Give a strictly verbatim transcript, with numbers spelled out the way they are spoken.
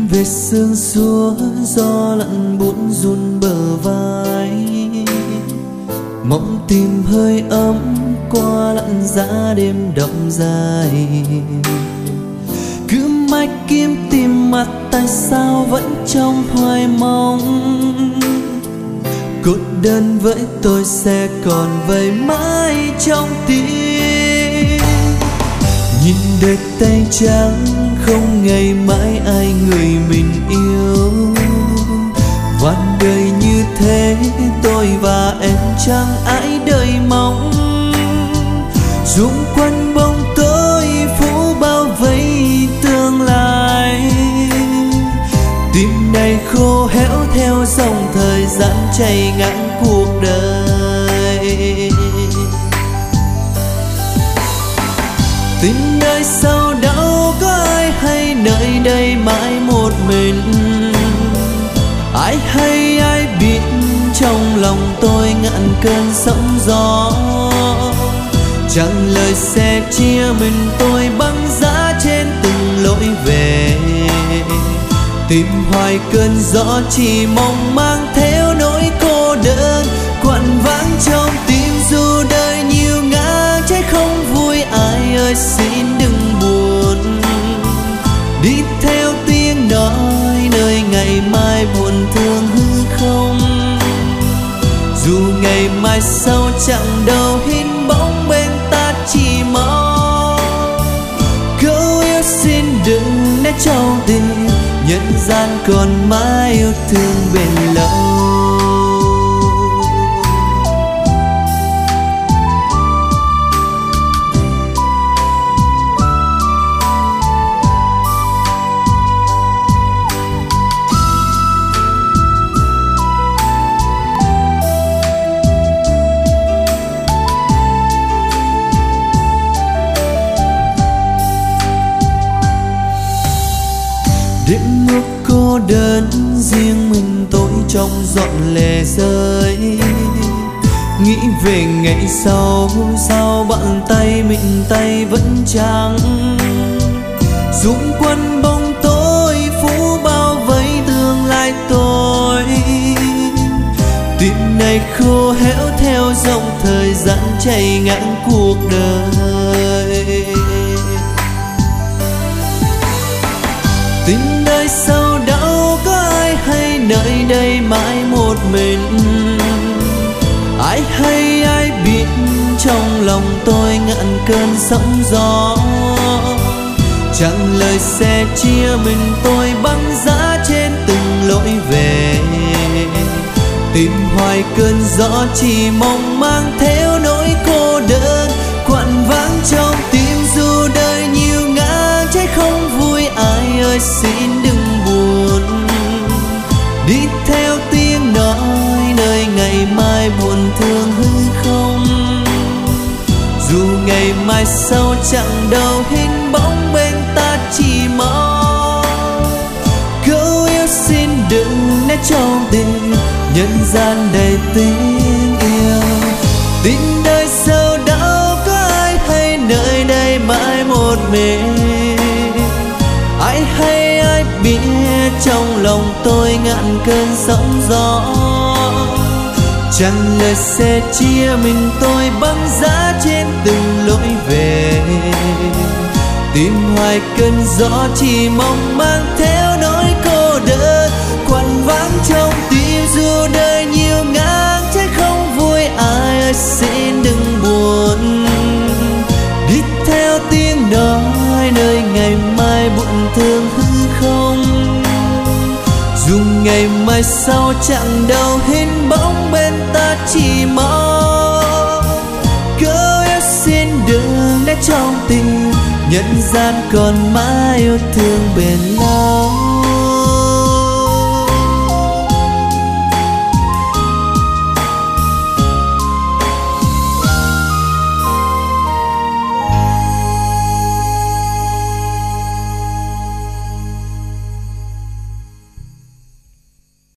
về sương súa, gió lặn buốt run bờ vai, mong tìm hơi ấm qua lặn giá đêm đậm dài. Cứ mãi kiếm tìm mặt tại sao vẫn trong hoài mong, cốt đơn với tôi sẽ còn vây mãi trong tim. Nhìn đời tay trắng không ngày mãi ai người mình yêu, vạn đời như thế tôi và em chẳng ai đời mong. Dung quanh bóng tối phủ bao vây tương lai, tim này khô héo theo dòng thời gian chảy ngang cuộc đời. Tình đời sau đau có ai hay nơi đây mãi một mình, ai hay ai biết trong lòng tôi ngàn cơn sóng gió. Chẳng lời sẽ chia mình tôi băng giá trên từng lối về, tìm hoài cơn gió chỉ mong mang theo nỗi cô đơn quặn vắng trong tim. Dù đời nhiều ngã trái không vui, ai ơi xin đừng buồn, đi theo tiếng nói nơi ngày mai buồn thương hư không. Dù ngày mai sau chẳng đâu hình bóng bên ta, chỉ mong câu yêu xin đừng né trong tình, nhân gian còn mãi yêu thương bền lâu. Đêm mưa cô đơn riêng mình tôi trong giọt lệ rơi, nghĩ về ngày sau sao bàn tay mình tay vẫn trắng. Dung quanh bóng tối phủ bao vây tương lai tôi, tim này khô héo theo dòng thời gian chảy ngang cuộc đời. Tình đời sau đau có ai hay nơi đây mãi một mình, ai hay ai biết trong lòng tôi ngàn cơn sóng gió. Chẳng lời sẽ chia mình tôi băng giá trên từng lối về, tìm hoài cơn gió chỉ mong mang theo nỗi cô đơn quặn vắng trong tim. Dù đời nhiều ngã trái không vui, ai ơi xin đừng buồn, đi theo tiếng nói nơi ngày mai buồn thương hư không. Dù ngày mai sau chẳng đâu hình bóng bên ta, chỉ mong câu yêu xin đừng né trong tình, nhân gian đầy tình yêu. Tình đời sau đau có ai hay nơi đây mãi một mình, ai hay ai biết trong lòng tôi ngàn cơn sóng gió. Chẳng lời sẽ chia mình tôi băng giá trên từng lối về, tìm hoài cơn gió chỉ mong mang theo nỗi cô đơn quặn vắng trong tim. Dù đời nhiều ngang trái không vui, ai ơi xin đừng buồn, đi theo tiếng nói nơi ngày mai buồn thương hư không. Dù ngày mai sau chẳng đâu hình bóng bên ta, chỉ mong câu yêu xin đừng né trong tình, nhân gian còn mãi yêu thương bền lâu.